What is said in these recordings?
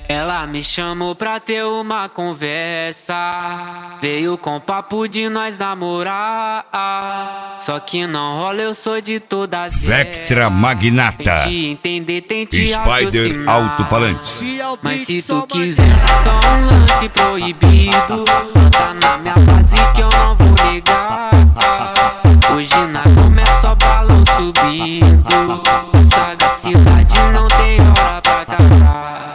Ela me chamou pra ter uma conversa, veio com papo de nós namorar. Só que não rola, eu sou de todas Vectra Magnata, tente entender, tente Spider raciocinar. Alto-Falantes. Mas se tu quiser, tá um lance proibido, tá na minha base que eu não vou negar. Hoje na cama é só balão subindo, sagacidade não tem hora pra acabar.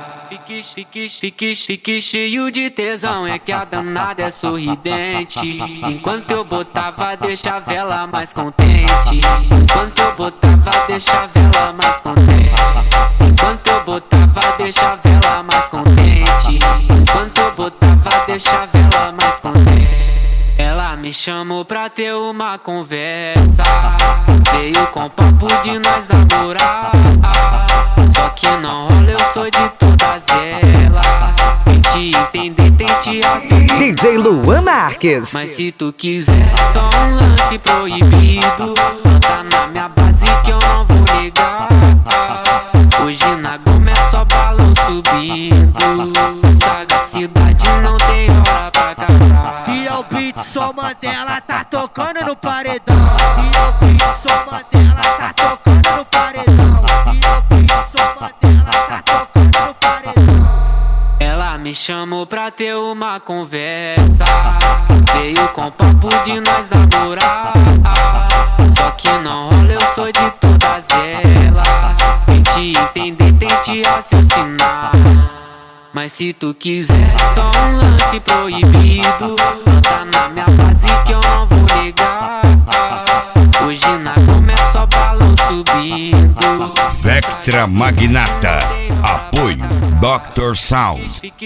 Fique cheio de tesão, é que a danada é sorridente. Enquanto eu botava, deixa a vela mais contente. Enquanto eu botava, deixa a vela mais contente. Enquanto eu botava, deixa a vela mais contente. Enquanto eu botava, deixa a vela mais contente. Ela me chamou pra ter uma conversa, veio com papo de nós namorar. Só que não rola, eu sou de todas elas. Tente entender, tente raciocinar. DJ Luan Marques. Mas se tu quiser, tá um lance proibido, tá na minha base que eu não vou negar. Hoje na goma é só balão subindo, sagacidade não tem hora pra acabar. E é o beat, só Mandela tá tocando no paredão. E é o beat, só Mandela tá tocando no paredão. E é o beat, só Mandela tá tocando no paredão. Ela me chamou pra ter uma conversa, veio com papo de nós namorar. Só que não rola, eu sou de todas elas. Tente entender, tente raciocinar. Mas se tu quiser, tá um lance proibido, tá na minha base que eu não vou negar. Hoje na cama é só balão subindo. Vectra Magnata, apoio Dr. Sound.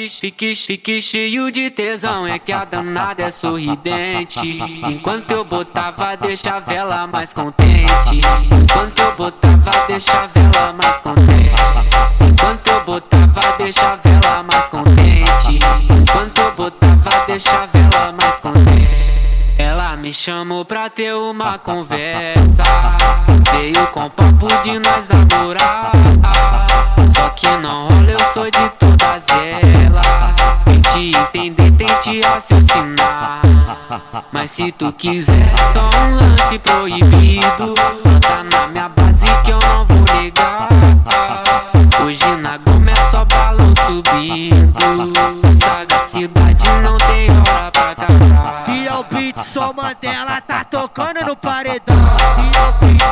Fique cheio de tesão, é que a danada é sorridente. Enquanto eu botava, deixa a vela mais contente. Enquanto eu botava, deixa a vela mais contente. Enquanto eu botava, deixa a vela mais contente. Enquanto eu botava, deixa a vela mais contente. Ela me chamou pra ter uma conversa, veio com papo de nós namorar. Só que não rola, eu sou de todas elas. Tente entender, tente raciocinar. Mas se tu quiser, tá um lance proibido, tá na minha base que eu não vou negar. Hoje na goma é só balão subindo, sagacidade não tem hora pra acabar. E é o beat, só Mandela tá tocando no paredão. E é o beat,